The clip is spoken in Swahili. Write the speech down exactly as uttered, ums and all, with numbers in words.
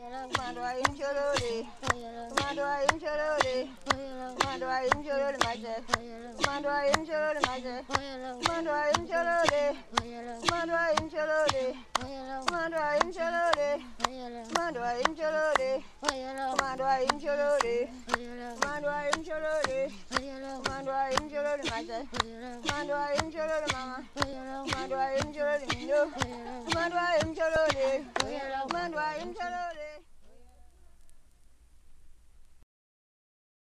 Commando in Chololi, Commando in Chololi, Commando in Chololi, Magic, Commando in Chololi, Magic, Commando in Chololi, Commando in Chololi, Commando in Chololi, Commando in Chololi, Commando in Chololi, Commando in Chololi, Commando in Chololi, Magic, Commando in Chololi, Mama, Commando in Chololi, Mino, Commando in Chololi, Commando in Chololi.